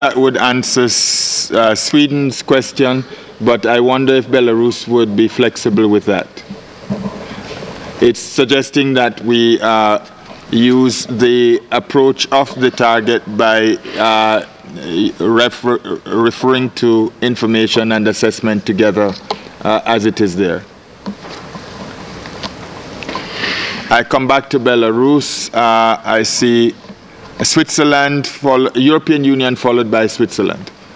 that would answer Sweden's question, but I wonder if Belarus would be flexible with that. It's suggesting that we use the approach of the target by referring to information and assessment together as it is there. I come back to Belarus. I see Switzerland, European Union followed by Switzerland.